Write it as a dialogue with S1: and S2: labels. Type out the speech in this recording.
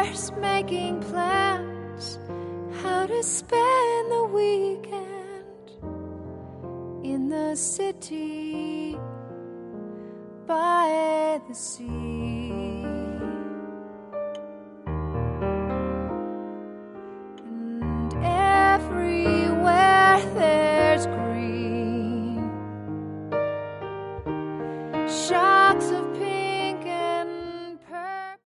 S1: hours making plans how to spend the weekend in the city by the sea. And everywhere there's green,